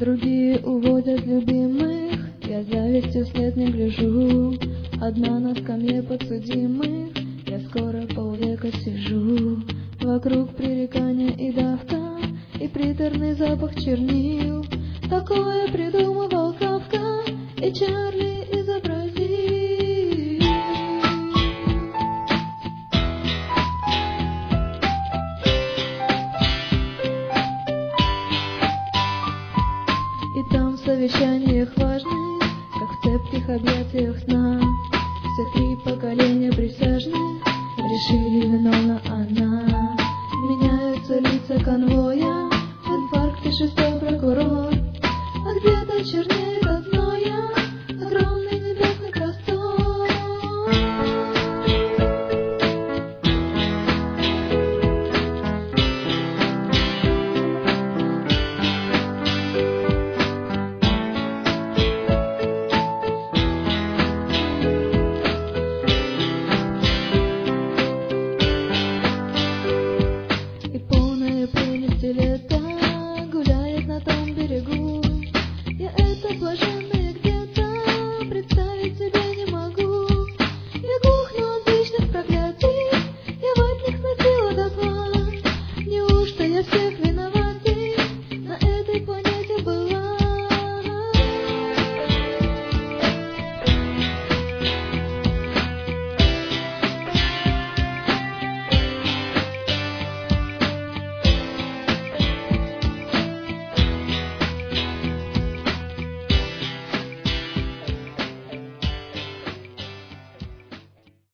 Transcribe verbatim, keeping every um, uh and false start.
Другие уводят любимых, я завистью вслед не гляжу. Одна на скамье подсудимых, я скоро полвека сижу. Вокруг пререкания и давка, и приторный запах чернил. Такое придумывал Кафка, и Чарли изобразил. И там в совещаниях важных, как в цепких объятиях сна, все три поколения присяжных решили виновна она. Меняются лица конвоя, в инфаркте шестой прокурор, а где-то чернеет от зноя